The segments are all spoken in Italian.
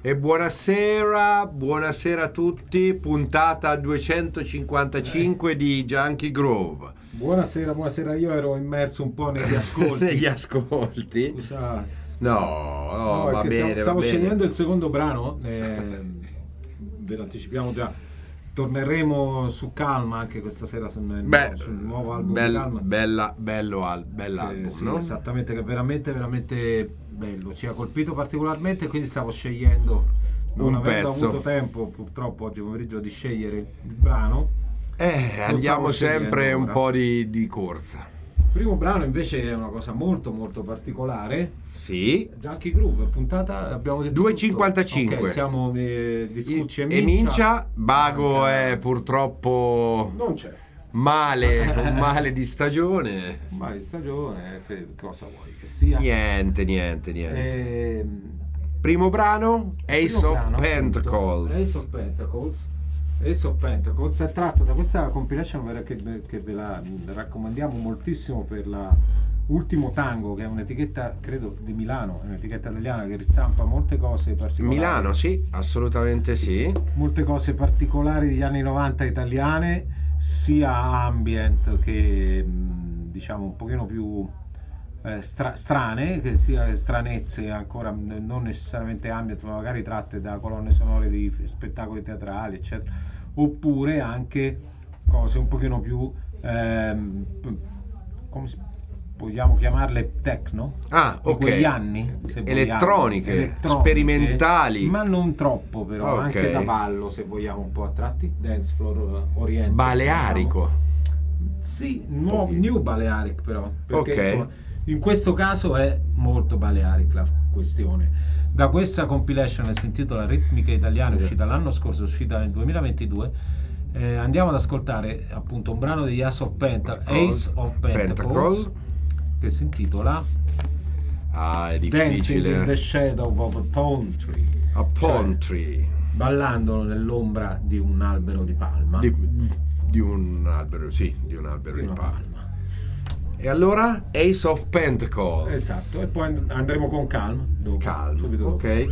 E buonasera a tutti, puntata 255 di Junkie Groove. Buonasera, io ero immerso un po' negli ascolti. Negli ascolti? Scusate. No, va bene. Stavo va bene. scegliendo il secondo brano, ve lo anticipiamo già. Torneremo su Calma anche questa sera sul nuovo album di Calma. Bello album, sì, no? Esattamente, che è veramente bello, ci ha colpito particolarmente, quindi stavo scegliendo, non avendo avuto tempo purtroppo oggi pomeriggio di scegliere il brano. Andiamo sempre un po' di corsa. Il primo brano invece è una cosa molto molto particolare. Sì. Junkie Groove, puntata abbiamo detto 255. Ok, siamo di Scucci e Mincia. Bago è purtroppo non c'è. un male di stagione. Male di stagione, cosa vuoi che sia? Niente. Primo brano, Ace of Pentacles. Ace of Pentacles è tratto da questa compilation che ve la raccomandiamo moltissimo per la Ultimo Tango, che è un'etichetta, credo, di Milano, è un'etichetta italiana che ristampa molte cose particolari. Milano, sì, assolutamente sì. Molte cose particolari degli anni 90 italiane, sia ambient che diciamo un pochino più strane, che sia stranezze ancora non necessariamente ambient, ma magari tratte da colonne sonore di spettacoli teatrali, eccetera, oppure anche cose un pochino più come vogliamo chiamarle, techno, ok, quegli anni, se elettroniche, sperimentali, ma non troppo, però okay. Anche da ballo, se vogliamo, un po' a tratti, dance floor oriental, balearico, diciamo. Sì, new Balearic, però, perché okay. Insomma, in questo caso è molto Balearic la questione. Da questa compilation, che si intitola Ritmiche Italiane, uscita l'anno scorso, uscita nel 2022, andiamo ad ascoltare appunto un brano degli Ace of Pentacles, che si intitola è difficile. Dancing in the Shadow of a Palm Tree. A palm tree. Ballando nell'ombra di un albero di palma. Di un albero, sì, di un albero di palma. E allora Ace of Pentacles. Esatto, e poi andremo con Calm dopo. Subito dopo. Ok.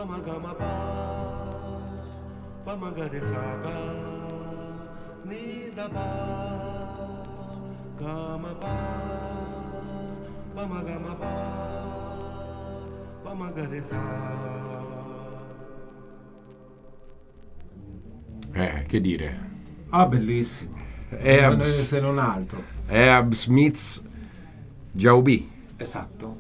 Pamagama Pamagare Saga Nidaba Kamapa Pamagama Pamagare Saga. Che dire? Ah, bellissimo. Se non altro. Herb Smith's Jaubi. Esatto.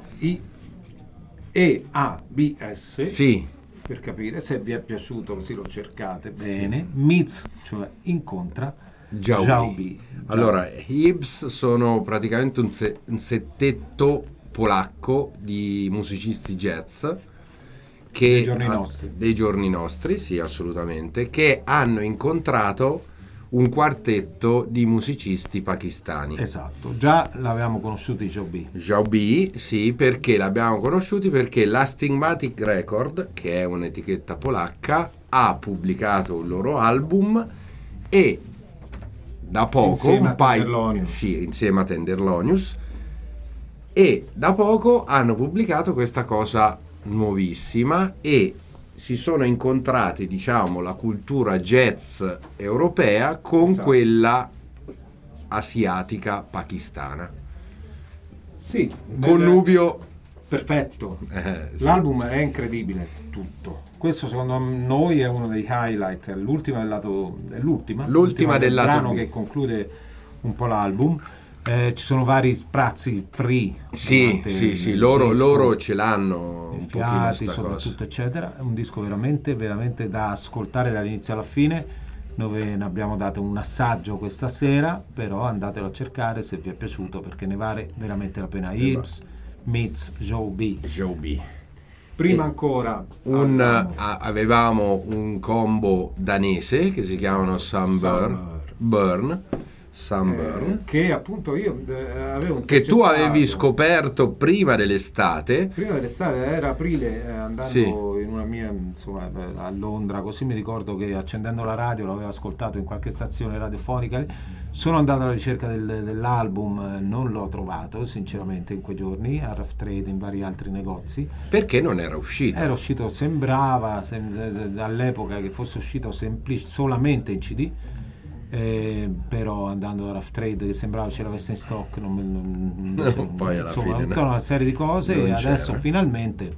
EABS. Sì. Per capire, se vi è piaciuto così lo cercate bene. Meets, cioè incontra Jaubi. Allora, Hibs sono praticamente un settetto polacco di musicisti jazz che dei giorni nostri, sì, assolutamente, che hanno incontrato un quartetto di musicisti pakistani. Esatto, già l'avevamo conosciuti Jaubi, sì, perché l'abbiamo conosciuti perché la Stigmatic Record, che è un'etichetta polacca, ha pubblicato il loro album e da poco insieme a Tenderlonius, e da poco hanno pubblicato questa cosa nuovissima e si sono incontrati, diciamo, la cultura jazz europea con quella asiatica pakistana. Sì, connubio perfetto. Sì. L'album è incredibile, tutto. Questo secondo noi è uno dei highlight, è l'ultima del brano che conclude un po' l'album. Ci sono vari sprazzi free. Sì, loro ce l'hanno un pochino soprattutto, eccetera. È un disco veramente da ascoltare dall'inizio alla fine, dove ne abbiamo dato un assaggio questa sera, però andatelo a cercare se vi è piaciuto, perché ne vale veramente la pena. Hibs meets Jaubi. Prima ancora avevamo un combo danese che si chiamano Sunburn, che appunto io avevo che tu avevi scoperto prima dell'estate era aprile, andando in una mia, insomma, a Londra, così mi ricordo che accendendo la radio l'avevo ascoltato in qualche stazione radiofonica. Sono andato alla ricerca dell'album, non l'ho trovato sinceramente in quei giorni a Rough Trade, in vari altri negozi, perché non era uscito. Sembrava all'epoca che fosse uscito solamente in CD. Però andando da Rough Trade, che sembrava ce l'avesse in stock, poi alla fine tutta una serie di cose, e adesso finalmente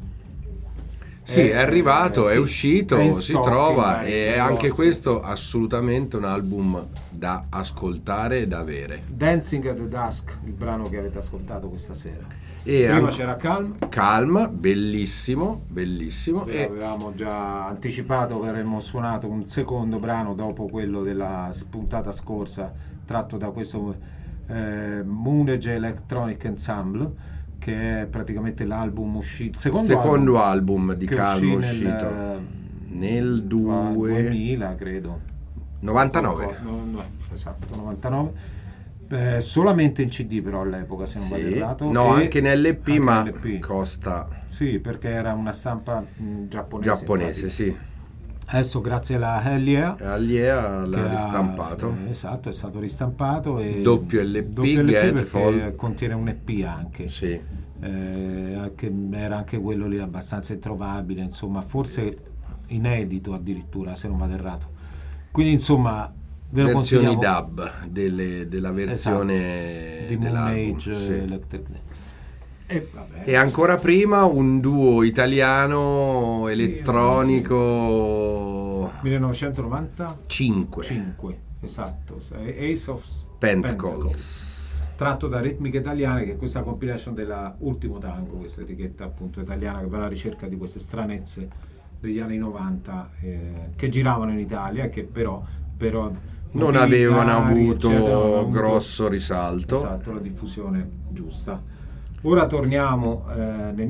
è arrivato, è uscito, si trova, e è anche questo assolutamente un album da ascoltare e da avere. Dancing at the Dusk, il brano che avete ascoltato questa sera. Prima c'era Calm, bellissimo. E avevamo già anticipato che avremmo suonato un secondo brano dopo quello della puntata scorsa, tratto da questo Moonage Electronic Ensemble, che è praticamente l'album uscito, secondo album di Calm uscito nel 2000, credo 99. Esatto, 99. Solamente in CD però all'epoca, se non vado errato. Anche nell'EP, ma nell'EP costa. Sì, perché era una stampa giapponese, sì. Adesso grazie alla Alliea l'ha ristampato. Esatto, è stato ristampato, e doppio LP perché contiene un EP anche. Sì. Era anche quello lì abbastanza introvabile, insomma, forse inedito addirittura, se non vado errato. Quindi insomma, versioni dub della versione di Moonage Electric. E ancora prima un duo italiano elettronico 1995, esatto, Ace of Pentacles, tratto da Ritmiche Italiane, che è questa compilation della Ultimo Tango, questa etichetta appunto italiana che va alla ricerca di queste stranezze degli anni 90 che giravano in Italia e che però non avevano avuto grosso risalto. Esatto, la diffusione giusta. Ora torniamo nel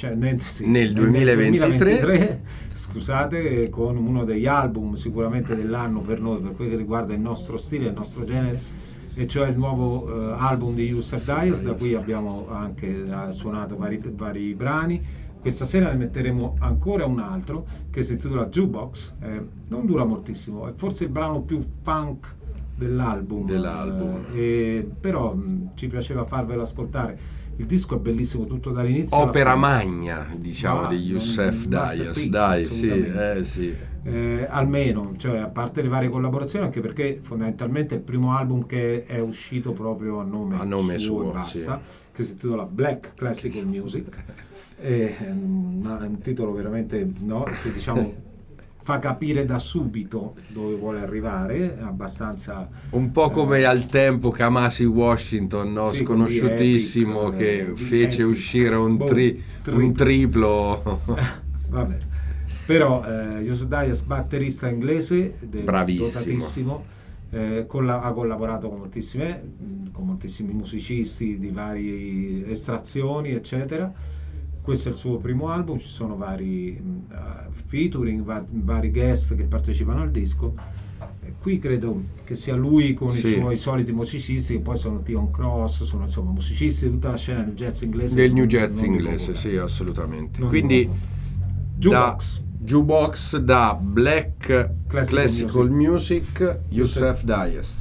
2023, scusate, con uno degli album sicuramente dell'anno per noi, per quello che riguarda il nostro stile, il nostro genere, e cioè il nuovo album di Yusuf Dias, da cui abbiamo anche suonato vari brani. Questa sera ne metteremo ancora un altro che si intitola Jukebox, non dura moltissimo, è forse il brano più punk dell'album. Però ci piaceva farvelo ascoltare. il disco è bellissimo tutto dall'inizio alla Opera fine. magna, diciamo, No, di Youssef un Dayas, masterpiece, dai, sì, assolutamente. sì. Almeno, cioè, a parte le varie collaborazioni, anche perché fondamentalmente è il primo album che è uscito proprio a nome suo e basta, che si intitola Black Classical Music. È un titolo veramente, no, che diciamo fa capire da subito dove vuole arrivare, è abbastanza Un po' come al tempo Kamasi Washington, no? sì, Sconosciutissimo, con The Epic, che The fece Epic. uscire un Boom, triplo. vabbè. Però Youssef Dayas, batterista inglese, Bravissimo. dotatissimo, ha collaborato con moltissimi musicisti di varie estrazioni, eccetera. Questo è il suo primo album, ci sono vari featuring, vari guest che partecipano al disco. Qui credo che sia lui con Sì. i suoi soliti musicisti, che poi sono Tion Cross, sono insomma musicisti di tutta la scena del jazz inglese. Del new jazz non di inglese, poco sì, tempo. assolutamente. Non di Quindi poco. Jukebox. da Black Classical Music, Youssef Dayas.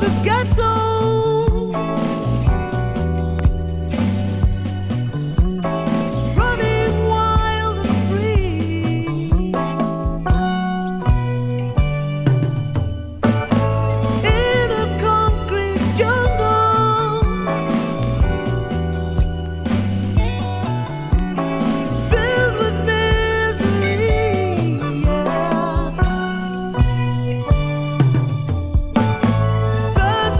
There's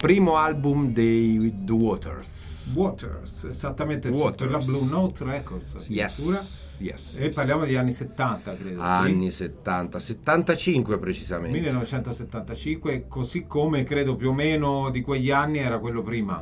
primo album dei The Waters. Waters, esattamente, Waters. per la Blue Note Records addirittura. Yes. E parliamo degli anni 70, credo. Anni 70, 75 precisamente. 1975, così come credo più o meno di quegli anni era quello prima.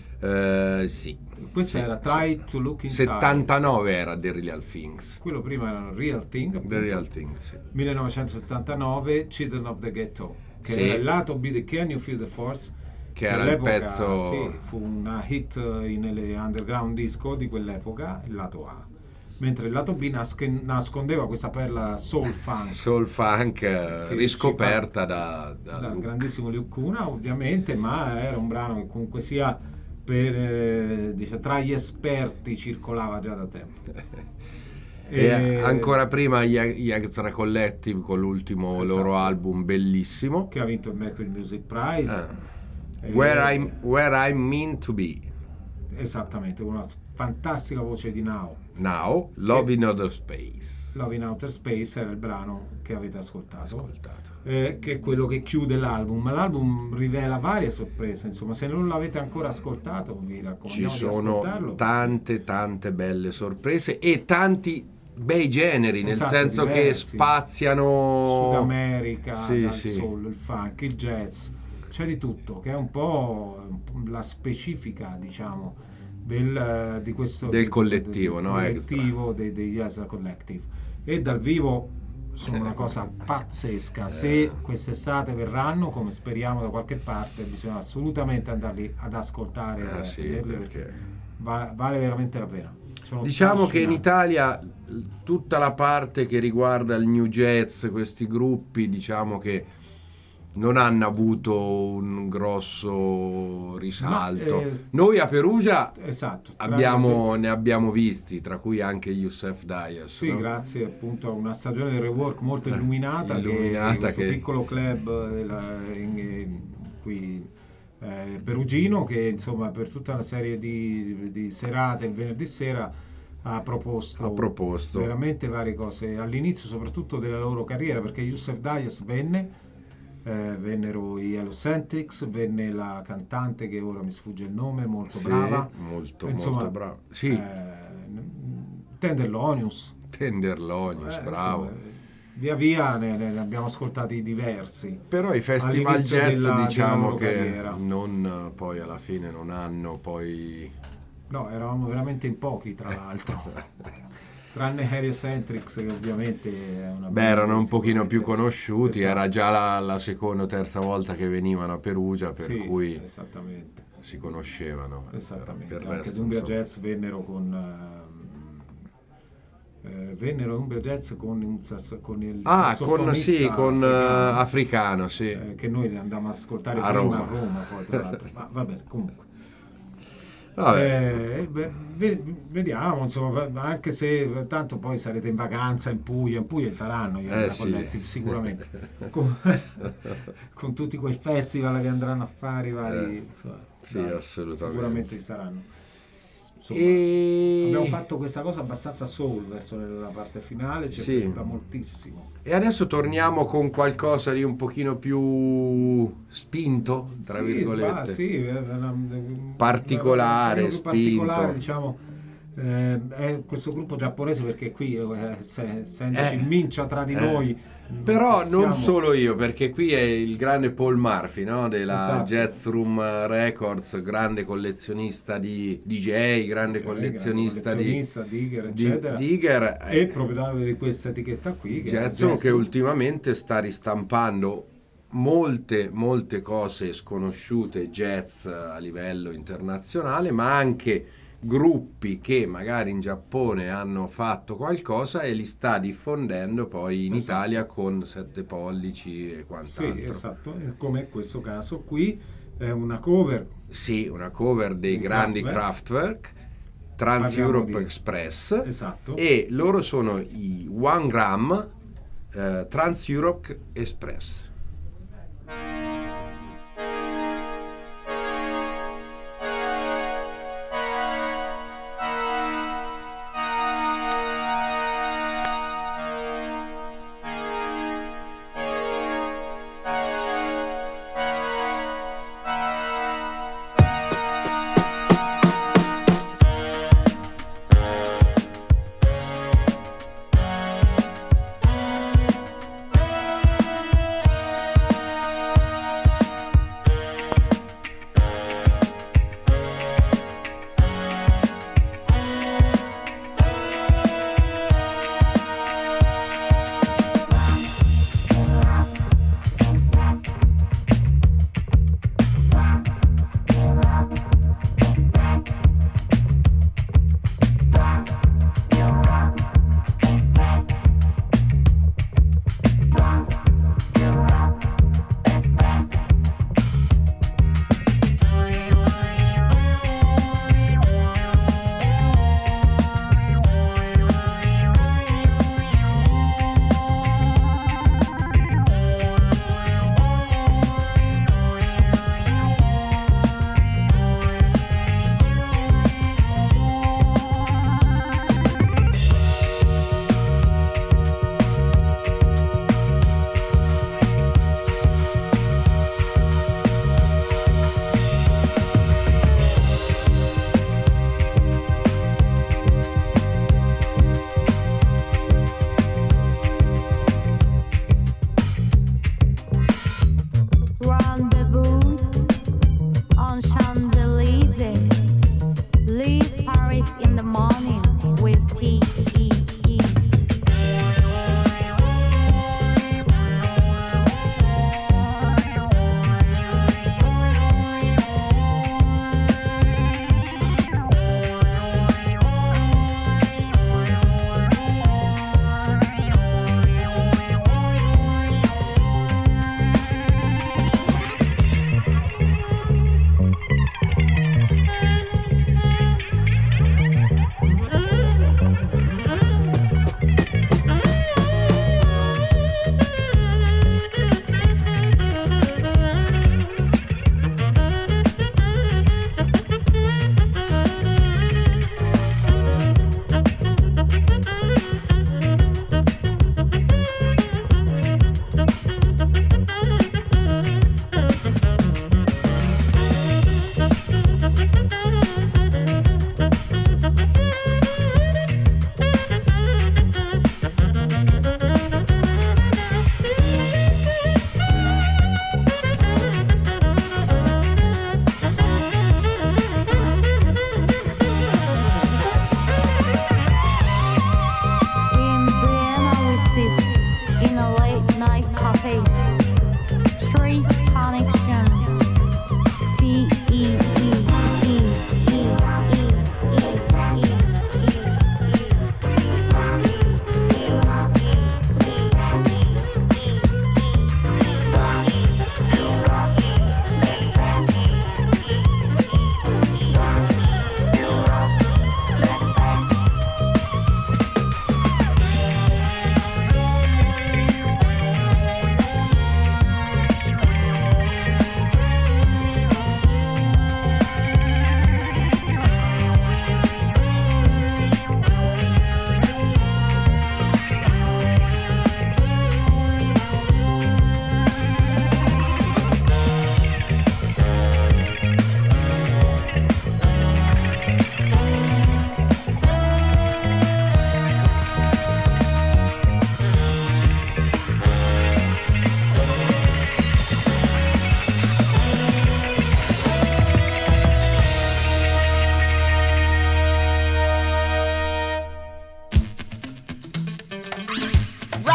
Sì. Questo Sì, era Try to Look Inside. 79 era The Real Things. Quello prima era Real Thing, appunto. The Real Thing, sì. 1979, Children of the Ghetto, che Sì. era il lato B di Can You Feel the Force, Che era il all'epoca, pezzo... sì, fu una hit nelle underground disco di quell'epoca, il lato A, mentre il lato B nascondeva questa perla soul funk Soul funk Che riscoperta dal da Luke. grandissimo Luke Cuna, ovviamente, ma era un brano che comunque sia per, tra gli esperti circolava già da tempo. E ancora prima gli Extra Collective con l'ultimo Esatto. loro album bellissimo, che ha vinto il Mercury Music Prize. Where I Mean to Be. Esattamente, una fantastica voce di Now, Love in Other Space. Love in Outer Space era il brano che avete ascoltato. Che è quello che chiude l'album. L'album rivela varie sorprese, insomma, se non l'avete ancora ascoltato vi Ci raccomandiamo di sono ascoltarlo. tante belle sorprese e tanti bei generi, nel Esatto, senso che diversi. spaziano Sud America, Sì, dal sì. soul, il funk, il jazz, c'è di tutto, che è un po' la specifica, diciamo, di questo Del collettivo, del no? collettivo degli Extra Collective. E dal vivo sono una cosa pazzesca. Se quest'estate verranno, come speriamo da qualche parte, bisogna assolutamente andarli ad ascoltare e sì, vederli, perché vale veramente la pena. Sono diciamo che in affascinanti. Italia tutta la parte che riguarda il new jazz, questi gruppi, diciamo che non hanno avuto un grosso risalto. Ma, Noi a Perugia esatto, ne abbiamo visti, tra cui anche Youssef Dias. sì, no? grazie appunto a una stagione di rework molto illuminata, illuminata questo che- piccolo club qui perugino, che insomma per tutta una serie di serate il venerdì sera ha proposto veramente varie cose all'inizio soprattutto della loro carriera, perché Youssef Dias vennero i Hellocentrics, venne la cantante che ora mi sfugge il nome, molto Sì, brava, molto insomma, brava. Sì, Tenderlonius. Tenderlonius, bravo. Insomma, via via ne abbiamo ascoltati diversi. Però i festival all'inizio jazz della diciamo loro che carriera. non poi alla fine non hanno poi No, eravamo veramente in pochi, tra l'altro. Tranne Heliocentrics, che ovviamente è una beh, erano un sicuramente. pochino più conosciuti, Esatto. era già la seconda o terza volta che venivano a Perugia, per Sì, cui esattamente. si conoscevano. Esattamente. Per il Anche resto, Dumbia insomma. Jazz vennero Dumbia Jazz con il sassofonista con africano, africano, sì. che noi ne andammo ad ascoltare A prima Roma. a Roma, poi tra l'altro. Ma vabbè, comunque. Vabbè. Vediamo, insomma, anche se tanto poi sarete in vacanza in Puglia li faranno gli Extra sì. Collective sicuramente con tutti quei festival che andranno a fare i vari insomma, sì, assolutamente. sicuramente ci saranno. Insomma, E... abbiamo fatto questa cosa abbastanza soul verso la parte finale, ci è Sì. piaciuta moltissimo. E adesso torniamo con qualcosa di un pochino più spinto, tra virgolette. Particolare, più particolare, spinto. diciamo, è questo gruppo giapponese, perché qui essendoci il mincia tra di noi, Però non possiamo- solo io, perché qui è il grande Paul Murphy, no? Della Esatto. Jazz Room Records, grande collezionista di DJ, grande collezionista di Digger, eccetera, Digger, e proprietario di questa etichetta qui, che è Jazz Room, Jazz che Room. ultimamente sta ristampando molte cose sconosciute jazz a livello internazionale, ma anche gruppi che magari in Giappone hanno fatto qualcosa e li sta diffondendo poi in Esatto. Italia con 7 pollici e quant'altro. Sì, esatto, come questo caso qui è una cover. Sì, una cover dei Di grandi Kraftwerk. Kraftwerk, Trans Parliamo Europe di- Express, Esatto. e loro sono i One Gram Trans Europe Express.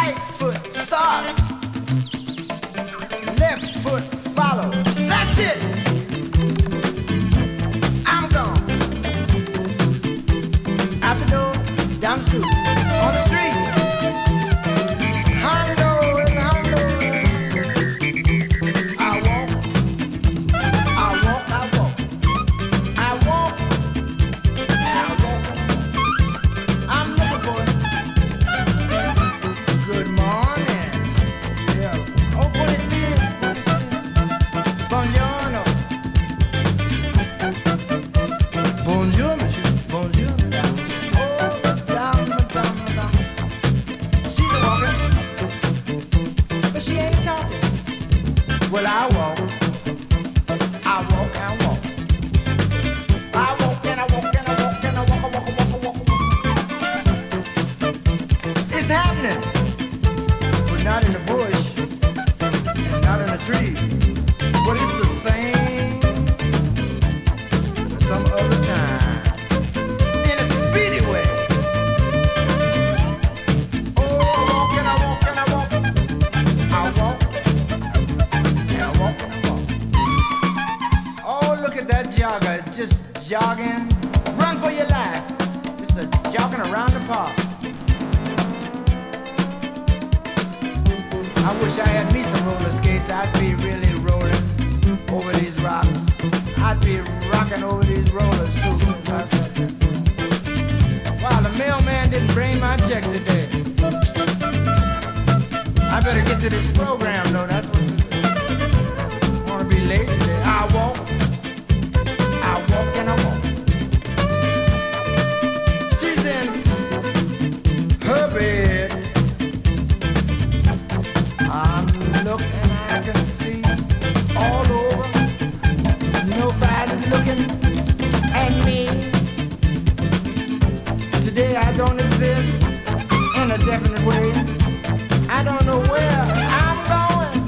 Right foot starts, left foot follows. That's it. I'm gone. Out the door, down the stoop, on the street. Hondo and hondo. I walk, I walk, I walk. I walk, and I walk. I'm looking for it. Good morning. Yeah. Oh, buonasera, buonasera. Buongiorno. Bonjour, monsieur. Bonjour, madame. Oh, madame, madame, madame. She's a walking, but she ain't talking. Well, I walk. I walk, I walk. I walk and I walk and I walk and I walk, I walk, I walk, I walk, I walk. It's happening, but not in the bush and not in the tree. But it's the same some other time in a speedy way. Oh, I walk and I walk and I walk. I walk and I walk and I walk. Oh, look at that jogger, just jogging. Run for your life. Just a jogging around the park. I wish I had me some roller skates. I'd be really rolling over these rocks. I'd be rocking over these rollers too. Wow, the mailman didn't bring my check today. I better get to this program though. That's what. I wanna be late today. I walk and I walk. She's in her bed. I'm looking and I can see all over. Nobody's looking at me. Today I don't exist in a definite way. I don't know where I'm going,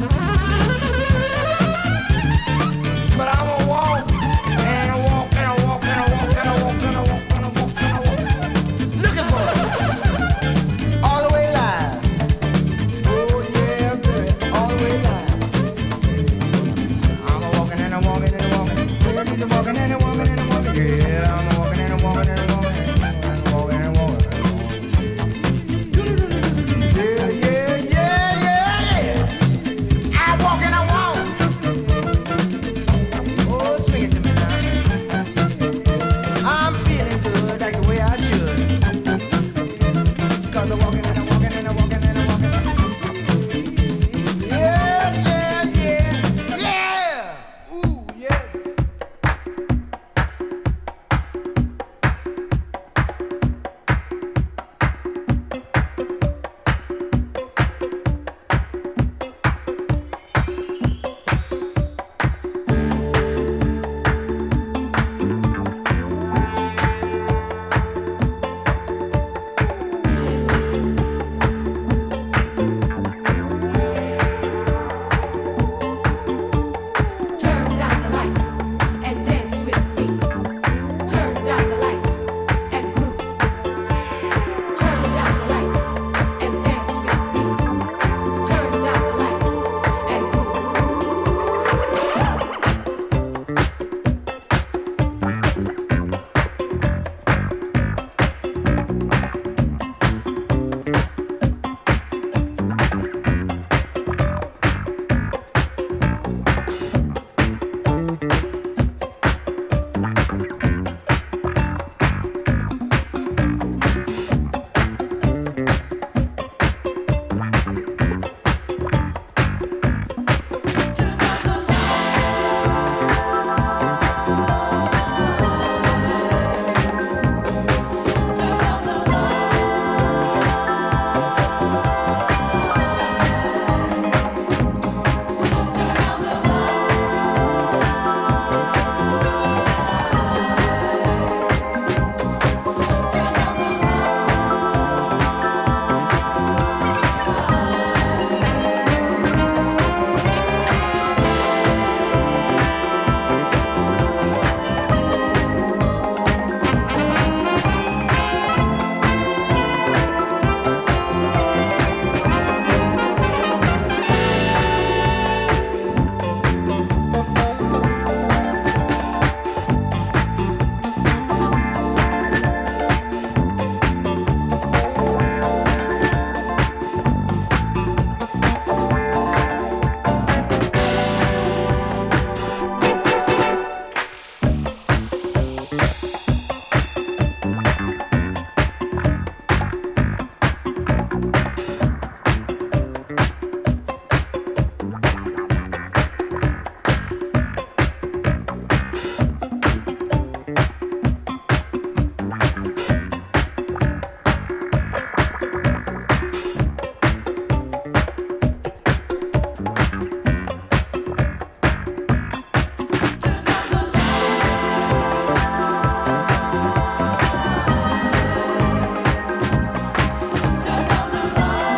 but I'm gonna walk and I walk and I walk and I walk and I walk and I walk and I walk and I walk, looking for it all the way live. Oh yeah, good, all the way live. I'm a walking and I'm walking and I'm walking. Yeah, he's a walking and I'm walking and I'm walking. Yeah, I'm a walking and I'm walking and I'm walking and I'm walking and I'm walking. Yeah, yeah, yeah, yeah, yeah. I walk and I walk. Oh, swing it to me now. I'm feeling good, like the way I should. 'Cause I'm walking and I'm walking and I'm walking and I'm walking. Yeah, yeah, yeah, yeah. Ooh, yes. Turn on the light.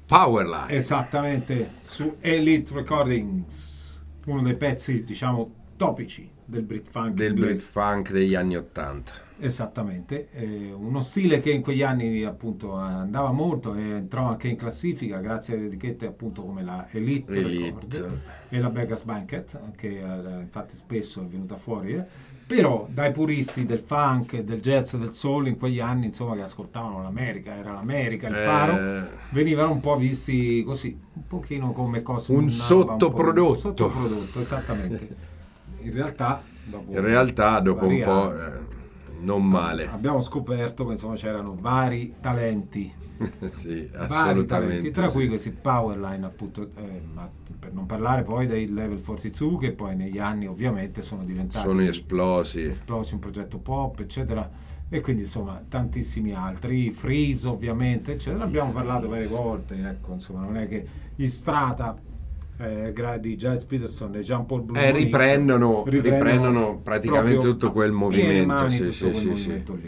Powerline. Esattamente, su Elite Recordings, uno dei pezzi, diciamo, topici del Brit Funk Del inglese. Brit Funk degli anni 80. Esattamente, uno stile che in quegli anni appunto andava molto e entrò anche in classifica grazie alle etichette appunto come la Elite Record e la Beggars Banquet, che infatti spesso è venuta fuori, però dai puristi del funk, del jazz, del soul in quegli anni, insomma, che ascoltavano l'America, era l'America il faro, venivano un po' visti così, un pochino come cose, un sottoprodotto. Un sottoprodotto, esattamente. In realtà dopo un po' non male. Abbiamo scoperto che insomma c'erano vari talenti, Sì, vari assolutamente. talenti, tra sì. cui questi Powerline appunto, ma per non parlare poi dei Level 42 che poi negli anni ovviamente sono diventati Sono esplosi. un progetto pop eccetera, e quindi insomma tantissimi altri, Freeze ovviamente eccetera, abbiamo parlato varie volte, ecco, insomma non è che gli Strata di Giles Peterson e Jean Paul Blue Riprendono praticamente proprio tutto quel a piene movimento. mani Sì, tutto sì, quel sì, movimento lì.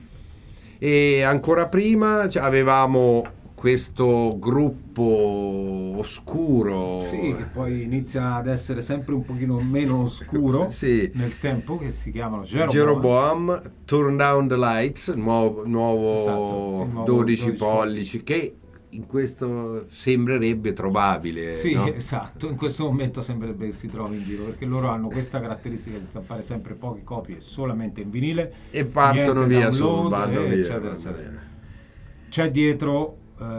E ancora prima avevamo questo gruppo oscuro. Sì, che poi inizia ad essere sempre un pochino meno oscuro Sì. nel tempo, che si chiamano Jeroboam. Jeroboam, Turn Down the Lights, nuovo Esatto, il nuovo 12 12 pollici, che in questo sembrerebbe trovabile. Sì, no? esatto, in questo momento sembrerebbe che si trovi in giro, perché loro hanno questa caratteristica di stampare sempre poche copie solamente in vinile E partono niente via download, vanno via, eccetera, vanno eccetera. via. C'è dietro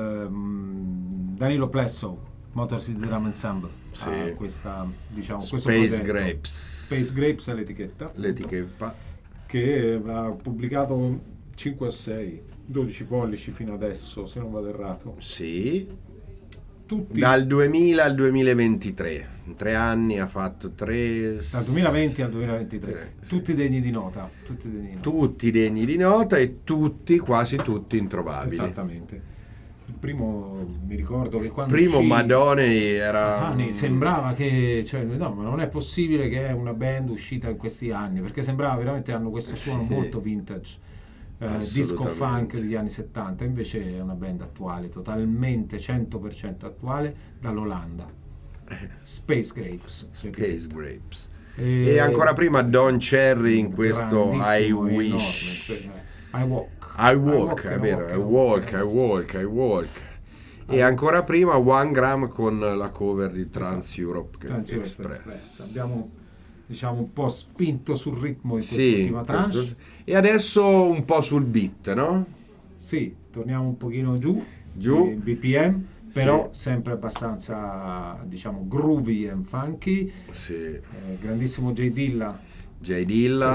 Danilo Plesso, Motor City Drum Ensemble, Sì. ha questa, diciamo, questo Space progetto. Grapes. Space Grapes è l'etichetta, L'etichetta. che ha pubblicato 5 o 6 12 pollici fino adesso, se non vado errato, Sì. tutti Dal 2000 al 2023. In 3 anni ha fatto 3. dal 2020 al 2023, Sì. tutti degni di nota, Tutti degni di nota e quasi tutti introvabili. esattamente. Il primo mi ricordo che quando Primo uscì Madone era Honey, sembrava che, cioè, no, ma non è possibile che è una band uscita in questi anni, perché sembrava veramente hanno questo suono Sì. molto vintage, disco Assolutamente. funk degli anni 70, invece è una band attuale, totalmente 100% attuale, dall'Olanda. Space Grapes. Space Grapes. E E ancora prima Don Cherry in questo I grandissimo e Wish. enorme. I Walk. I walk, è vero, I walk. E ancora prima One Gram con la cover di Trans Europe Trans Europe Express. Abbiamo, diciamo, un po' spinto sul ritmo in Sì, quest'ultima tranche. questo- e adesso un po' sul beat, no? Sì, torniamo un pochino giù, Giù. il BPM, però Sì. sempre abbastanza, diciamo, groovy and funky. Sì. Grandissimo J Dilla. J Dilla. Se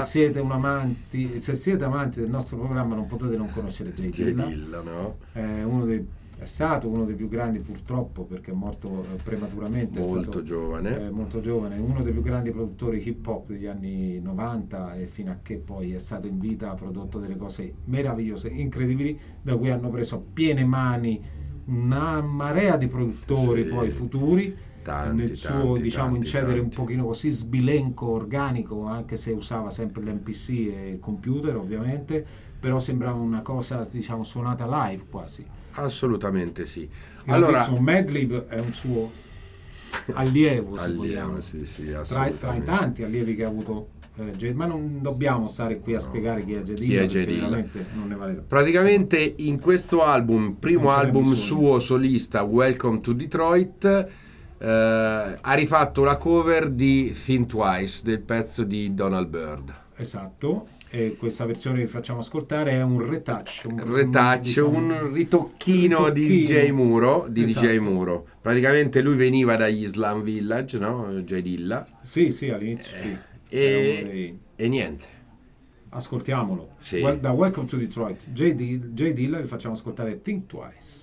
siete amanti del nostro programma non potete non conoscere J J Dilla. Dilla, no? È stato uno dei più grandi, purtroppo, perché è morto prematuramente. Molto è stato, giovane. molto giovane, uno dei più grandi produttori hip hop degli anni 90, e fino a che poi è stato in vita ha prodotto delle cose meravigliose, incredibili, da cui hanno preso a piene mani una marea di produttori Sì. poi futuri. Nel suo, diciamo, incedere un tanti. pochino così sbilenco, organico, anche se usava sempre l'MPC e il computer ovviamente, però sembrava una cosa, diciamo, suonata live quasi. Assolutamente sì. Allora, Allora, Madlib è un suo allievo, se allievo, vogliamo, sì, sì, tra i assolutamente. tanti allievi che ha avuto ma non dobbiamo stare qui a spiegare chi è J Chi Dilla, è J perché Dilla. veramente non ne vale la Praticamente in questo album, primo Non ce n'è album bisogno. suo solista, Welcome to Detroit, ha rifatto la cover di Think Twice del pezzo di Donald Byrd. Esatto, e questa versione che facciamo ascoltare è un retouch, Retouch, un ritocchino di DJ Muro, Esatto. DJ Muro. Praticamente lui veniva dagli Slum Village, no? J Dilla. Sì, all'inizio sì. Era uno dei- E niente. Ascoltiamolo. Sì. Da Welcome to Detroit, J Dilla, vi facciamo ascoltare Think Twice.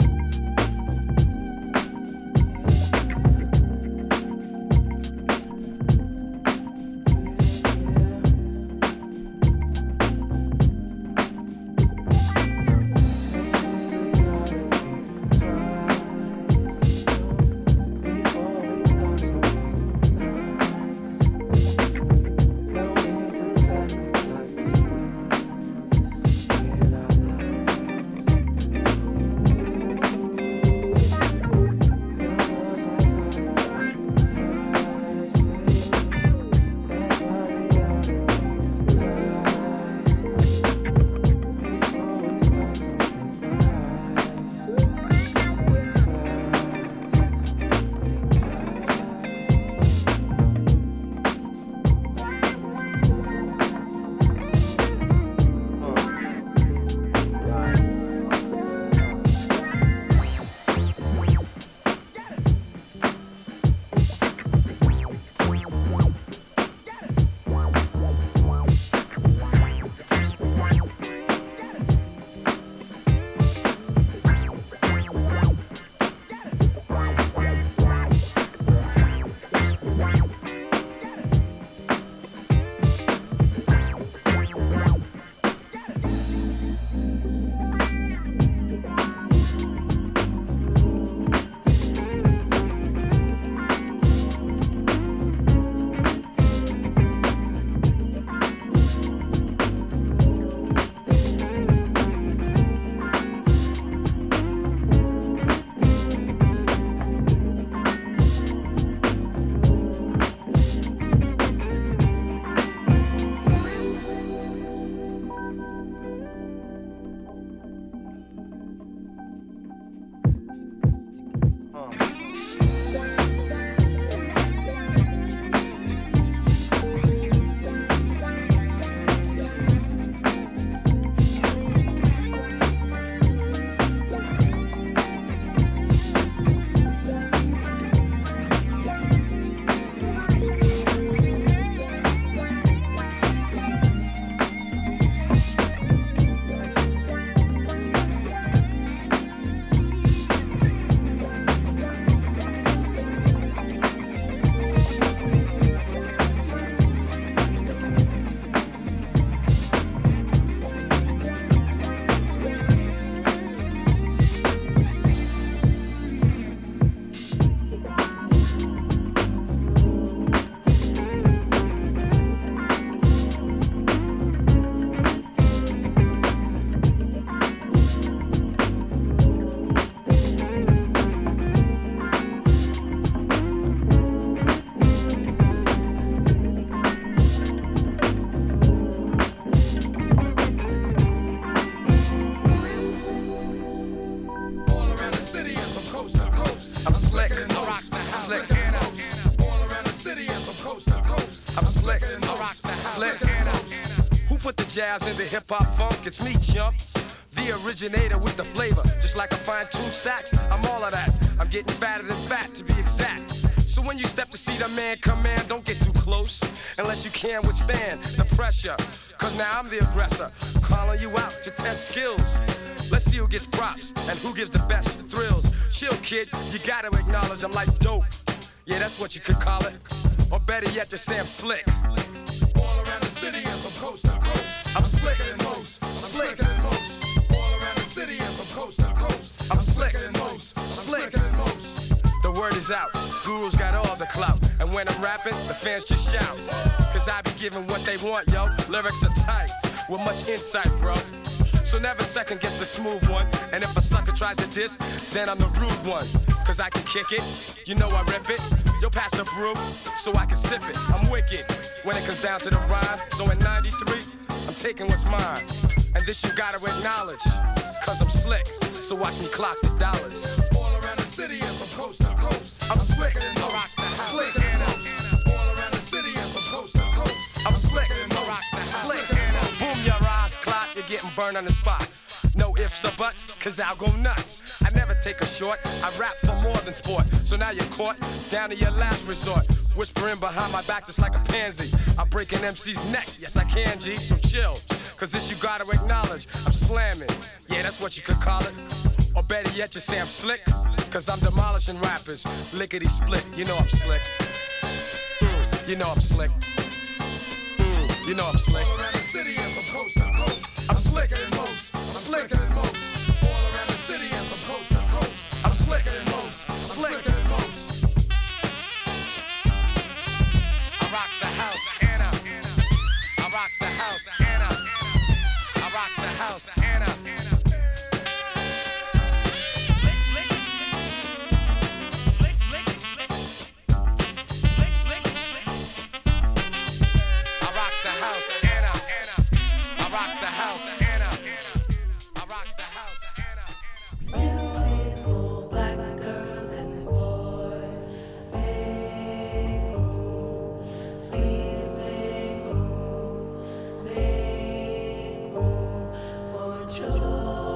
Yeah. I'm slick, I rock the house. Slick. Who put the jazz in the hip hop funk? It's me, chump. The originator with the flavor, just like a fine-tuned sax. I'm all of that. I'm getting fatter than fat, to be exact. So when you step to see the man command, don't get too close unless you can withstand the pressure. Cause now I'm the aggressor, calling you out to test skills. Let's see who gets props and who gives the best thrills. Chill, kid, you gotta acknowledge I'm like dope. Yeah, that's what you could call it. Or better yet, just say I'm slick. All around the city and from coast to coast. I'm slicker than most. I'm slicker than most. All around the city and from coast to coast. I'm slicker than most. I'm Slick. slicker than most. The word is out, gurus got all the clout. And when I'm rapping, the fans just shout. Cause I be giving what they want, yo. Lyrics are tight, with much insight, bro. So never second guess the smooth one. And if a sucker tries to diss, then I'm the rude one. Cause I can kick it, you know I rip it. Yo, pass the brew, so I can sip it. I'm wicked, when it comes down to the rhyme. So in 93, I'm taking what's mine. And this you gotta acknowledge, cause I'm slick. So watch me clock the dollars. All around the city and from coast to coast. I'm slick, than most. rock the house. Slicker than most. All around the city and from coast to coast. I'm slick, than most. rock the house. Slick. Boom your eyes, clock, you're getting burned on the spot. No ifs or buts, cause I'll go nuts. I never take a short, I rap for more than sport. So now you're caught, down to your last resort. Whispering behind my back just like a pansy. I break an MC's neck, yes I can, G, so chill. Cause this you gotta acknowledge, I'm slamming. Yeah, that's what you could call it. Or better yet, just say I'm slick. Cause I'm demolishing rappers, lickety split. You know I'm slick. You know I'm slick. You know I'm slick. All around the city and from coast to coast. I'm slicker than most. I'm slicker than most. All around the city and from coast to coast. I'm slicker than most. I'm Slick. slicker than most. I rock the house, Anna. I rock the house, Anna. I rock the house, Anna. I rock the house, Anna. I rock the house, Anna. I rock the house, Anna. Beautiful black girls and boys, make room, please make room for joy.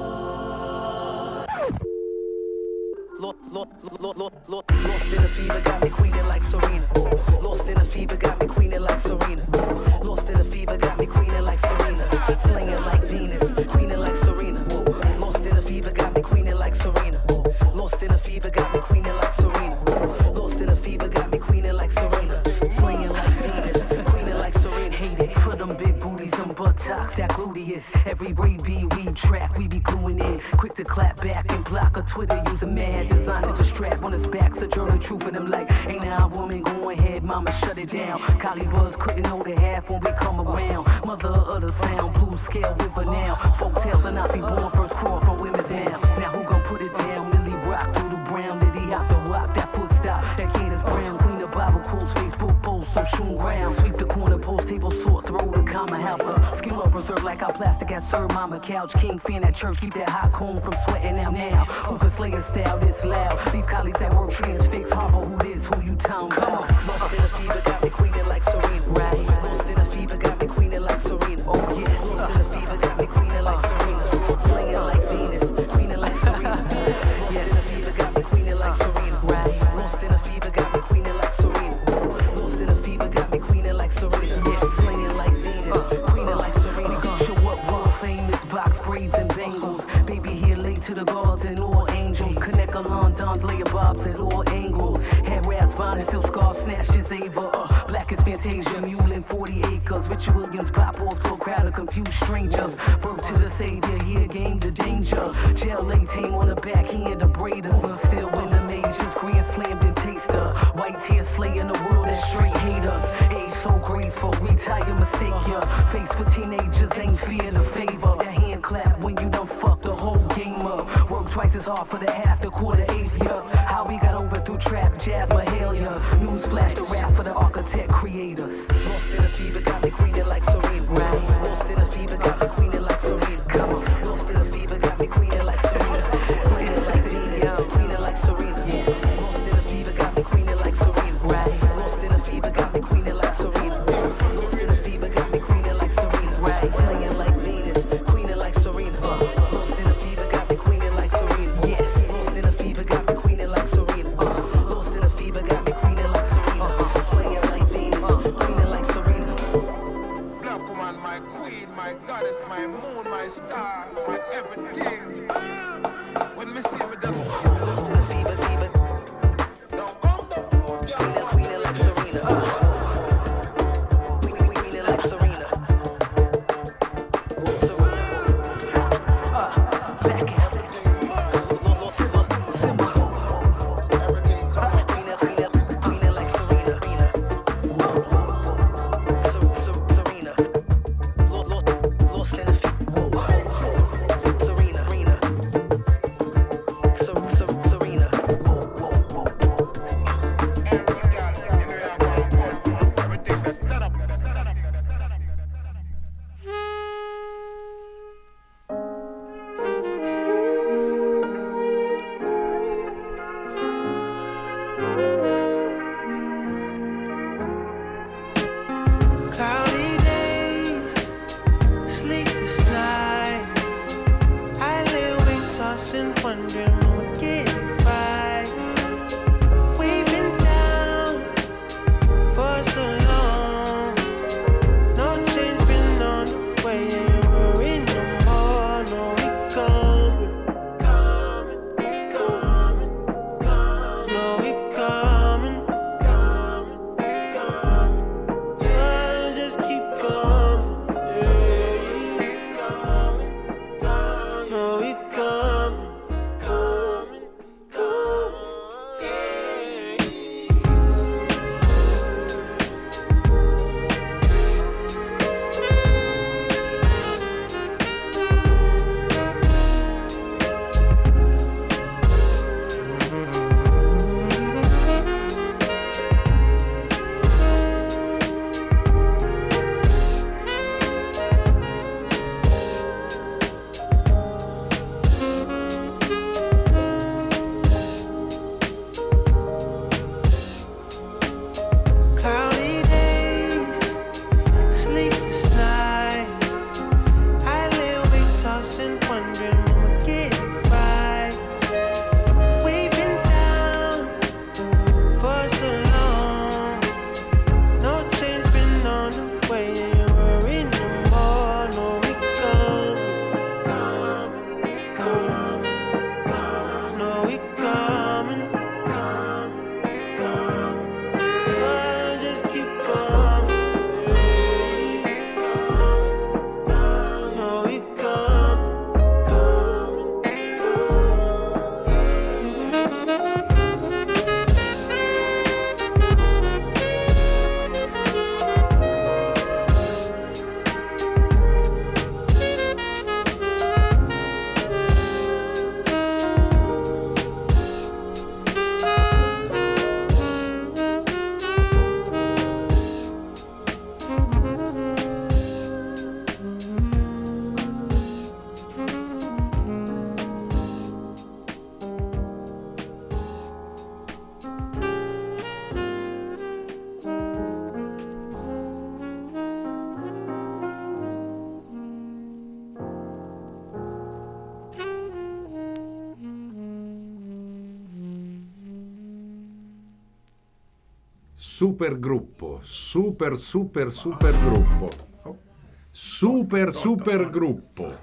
Lost in a fever, got me queening like Serena. Lost in a fever, got me queening like Serena. Lost in a fever, got me queening like Serena. Slinging like Venus, queening like Serena. Lost in a fever, got me queening like Serena. Lost in a fever, got me queening like Serena. Lost in a fever, got me queening like Serena. Slinging like Venus, queening like Serena. Hate it for them big booties, them buttocks, that gluteus. Every Ray B weed track, we be gluing in. Quick to clap back and block a Twitter using mad designer to strap on his back. Sojourner truth and them like, ain't now a woman going ahead, mama shut it down. Collie Buzz couldn't know the half when we come around. Mother of the sound, blue scale river now. Folk tales are Nazi born, first crawl from women's now. Now who gon' put it down? Millie Rock, Doodle Brown, Liddy out the rock, that foot stop. That kid is brown, Queen of Bible quotes, Facebook posts, so shoon ground. Sweep the corner, post table, sort, throw the common house up. Skin up, preserved like our plastic at served mama couch. King fan at church, keep that hot comb from sweating out now. Who can slay a style this loud? Leave colleagues at work, transfix, harmful. Who this, who you town? Come on. Lost in a fever, got me queening like Serena. Right. Lost in a fever, got me queening like Serena. Oh yes. Lost in a fever, got me queening like Serena. Slinging like Venus, queening like Serena. Lost in a fever, got me queening like Serena. Right. Lost in a fever, got me queening like Serena. Lost in a fever, got me queening like Serena. Yeah, slinging like Venus, queening like Serena. Show up world famous, box braids and bangles. Baby here late to the gods and all angels. Connect a London's layer bobs at all angles. Hair wraps, bonnet, silk scarf, snatched his Ava. Black is Fantasia, mule in 40 acres. Richard Williams pop off to a crowd of confused strangers. Birth to the savior, here game the danger. Jail late tame on the back, hand the braiders. And still win the majors, grand slammed and taster. White tear slaying the world that straight haters. Age so graceful, retire mistake ya. Face for teenagers, ain't fear the favor. That hand clap when you done fucked the whole game up. Work twice as hard for the half, the quarter, eighth year. How we got over through trap, jazz, Mahalia. News flash the rap for the architect creators. Lost in a fever, got me queening like Serena. Right. Lost in a fever, got me queening like Serena. Come on. Lost in a fever, got me queening like Serena. Slinging like Venus, queening like Serena. Lost in a fever, got me queening like Serena. Right. Lost in a fever, got me queening like Serena. tossing, wondering when we'd get it right. We've been down for so long, no change been on the way, ain't worried no more. No, we coming, coming, coming, coming. No, we coming, coming, coming. Yeah, just keep coming, yeah, coming, coming. No, we coming, coming, coming, yeah. Cloudy days, sleepless nights. I lay awake tossing, wondering when we'd get it right. We've been down for so long, no change been on the way, ain't worried no more. No, we coming, coming, coming, coming. No, we coming, coming, coming. Yeah, just keep coming, yeah, coming, coming. No, we coming, coming, Super gruppo, super gruppo, super gruppo.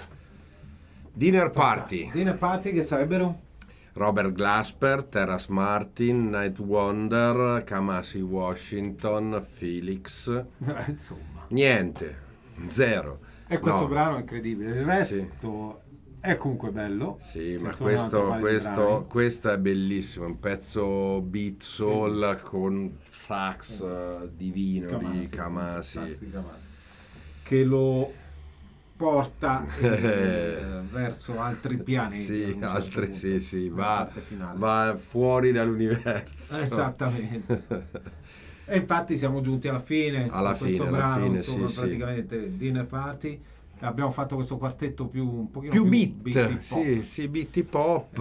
Dinner Party, Dinner Party che sarebbero? Robert Glasper, Terrace Martin, Night Wonder, Kamasi Washington, Felix. Insomma. Niente, zero. E questo No. brano è incredibile. Il resto è comunque bello. Sì, Ce ma ne sono un altro paio di brani. questo è bellissimo, un pezzo beat soul con sax divino di Kamasi. Sax di Kamasi. Che lo porta verso altri pianeti. Sì, ad un certo altri, punto, sì, nella va, parte finale. va fuori dall'universo. Esattamente. E infatti siamo giunti alla fine. Alla con questo fine, brano, sì, sì. praticamente Dinner Party. Abbiamo fatto questo quartetto un pochino Più più beat, pop. sì, beat hip hop.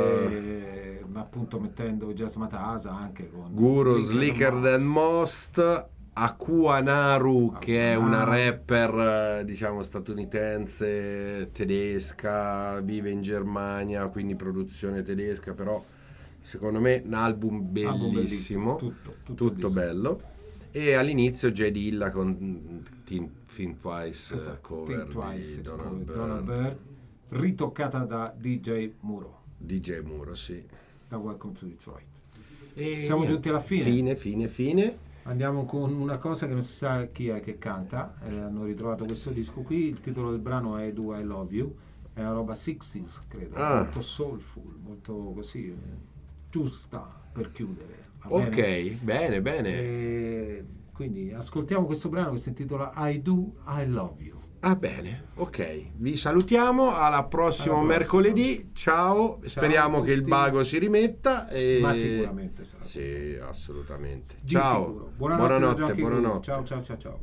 Ma appunto mettendo Jazz Matasa anche con Guru, Slicker Than Most, Akuanaru, che è una rapper diciamo statunitense tedesca, vive in Germania, quindi produzione tedesca, però secondo me un album bellissimo, tutto bello. E all'inizio J Dilla con Think Twice, cover di Donald Byrd, ritoccata da DJ Muro, sì. da Welcome to Detroit. E Siamo giunti alla fine. Fine. Andiamo con una cosa che non si sa chi è che canta. Hanno ritrovato questo disco qui. Il titolo del brano è Do I Love You. È una roba 60s, credo. Molto soulful, molto così, giusta per chiudere. Va bene? Bene. E quindi ascoltiamo questo brano che si intitola I Do I Love You. Ah, bene, ok. Vi salutiamo. Alla prossimo Alla prossima. mercoledì. Ciao. Speriamo a che il tutti. bago si rimetta. E... Ma sicuramente sarà. Sì, assolutamente. Di Ciao. sicuro. Buonanotte, da Gianchi Guru. buonanotte. Ciao.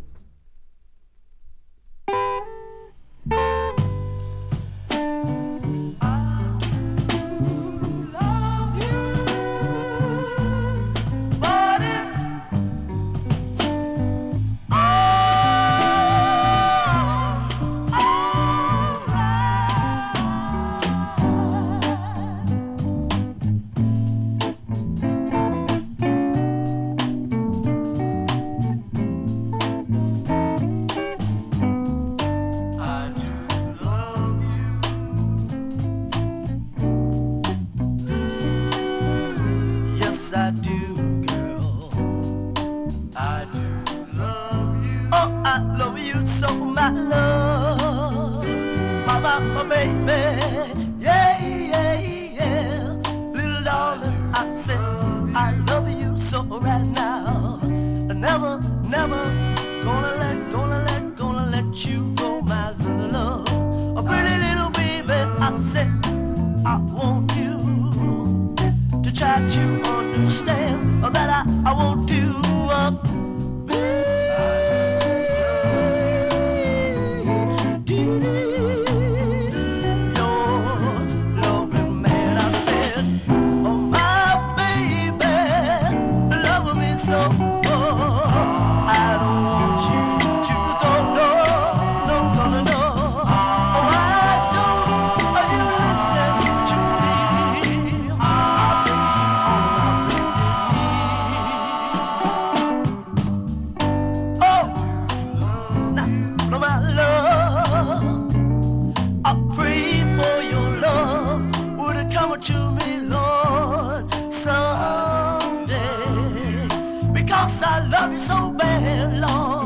Alright. I love you so, my love. My baby, yeah, yeah, yeah. Little darling, I said I love you so right now. Never, never gonna let you go, my little love. A pretty little baby, I said I want you to try to understand that I want to to me, Lord, someday, because I love you so bad, Lord.